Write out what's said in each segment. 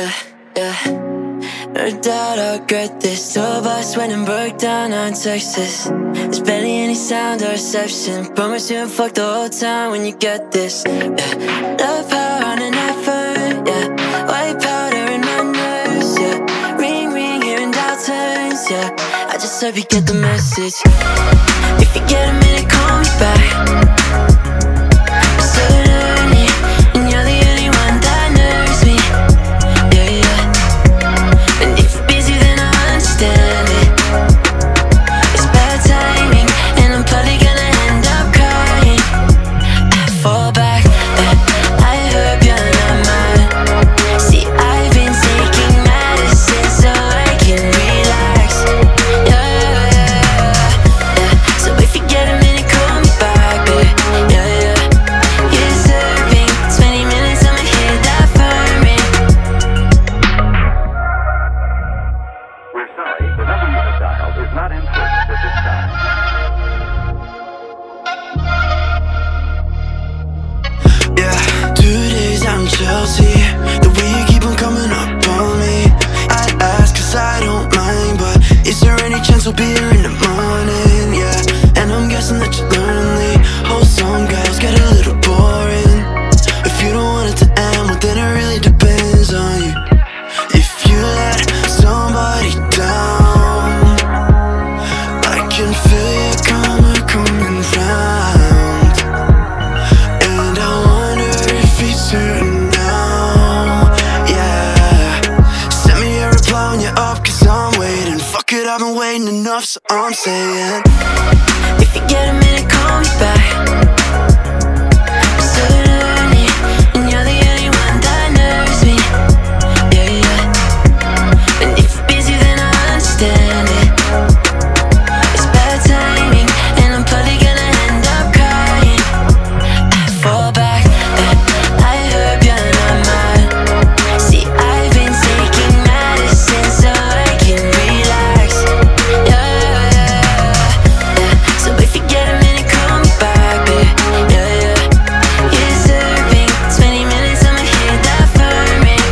yeah, yeah. No doubt I'll regret this. Tour bus when I'm broke down on Texas. There's barely any sound or reception. Promise you won't fuck the whole time when you get this. Yeah. Love power on an iPhone, yeah. White powder in my nose, yeah. Ring, ring, hearing dial tones, yeah. I just hope you get the message. If you get a minute, call me back. I'm so lonely, and you're the only one that knows me. Yeah, yeah. And if you're busy, then I understand it. It's bad timing, and I'm probably gonna end up crying. I fall back, I hope you're not mine. See, I've been taking medicine so I can relax. Yeah, yeah, yeah. So if you get a minute, call me back, babe. Yeah, yeah. You're serving 20 minutes, I'ma hit that phone ring. We're sorry, the number you have dialed is not in service at this time. Yeah, 2 days out in Chelsea. The way you keep on coming up on me, I'd ask cause I don't mind, but is there any chance we'll be here in the morning? Yeah, and I'm guessing that you're lonely. Whole song girls get a little boring. If you don't want it to end, well then it really depends on you. If you let somebody down, I can feel your karma coming round, and I wonder if it's certain now. Yeah, send me a reply when you're up, cause I'm waiting. Fuck it, I've been waiting enough, so I'm saying, If you get a minute, call me back. I'm so lonely, and you're the only one that knows me. Yeah, yeah. And if you're busy, then I understand it. It's bad timing, and I'm probably gonna end up crying. I fall back, I hope you're not mine. See, I've been taking medicine so I can relax. Yeah, yeah, yeah. So if you get a minute, call me back, babe. Yeah, yeah. You're serving 20 minutes, I'ma hit that phone ring.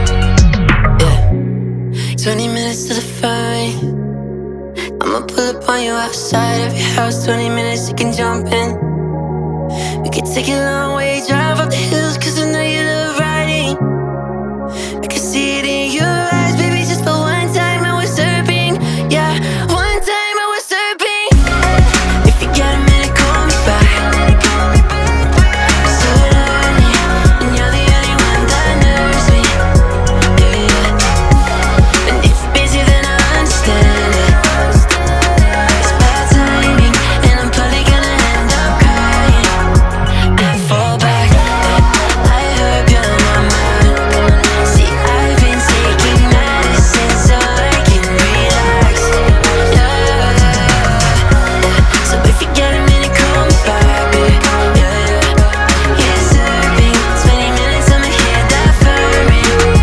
Yeah. 20 minutes to the phone. I'ma pull up on you outside of your house. 20 minutes, you can jump in. We could take a long way, drive up the hills, cause I know you love riding. I can see it in your eyes, baby, just for one time I was surfing. Yeah, one time I was surfing. If you get a minute, call me back. I'm so lonely, and you're the only one that knows me. Yeah, yeah. And if you're busy, then I understand it. It's bad timing, and I'm probably gonna end up crying. I fall back, I hope you're not mine. See, I've been taking medicine so I can relax. Yeah, yeah, yeah. So if you get a minute, call me back, babe. Yeah, yeah. You're serving 20 minutes, I'ma hit that phone ring.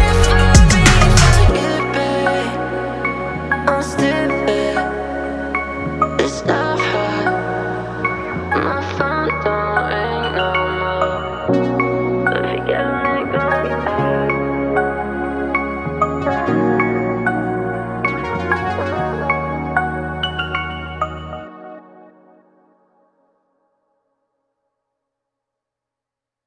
I'm stupid. It's not